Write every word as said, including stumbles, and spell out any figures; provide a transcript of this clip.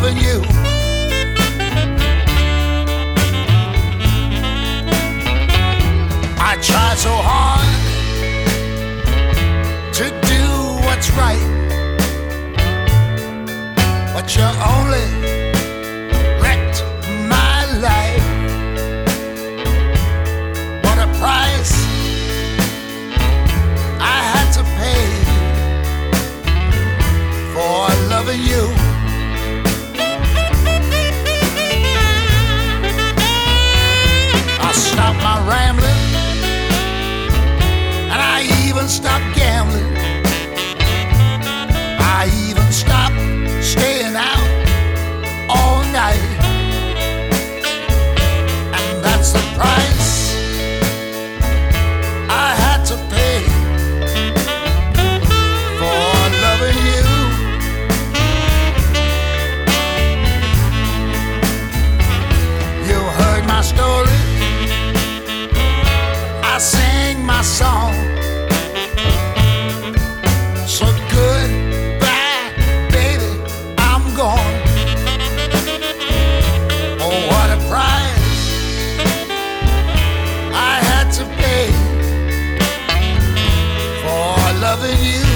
loving you. I try so hard to do what's right, but you only wrecked my life. What a price I had to pay for loving you. I stopped my rambling, and I even stopped gambling. I even stopped staying out all night. And that's the price I had to pay for loving you. You heard my story, I sang my song. So goodbye, baby, I'm gone. Oh, what a price I had to pay for loving you.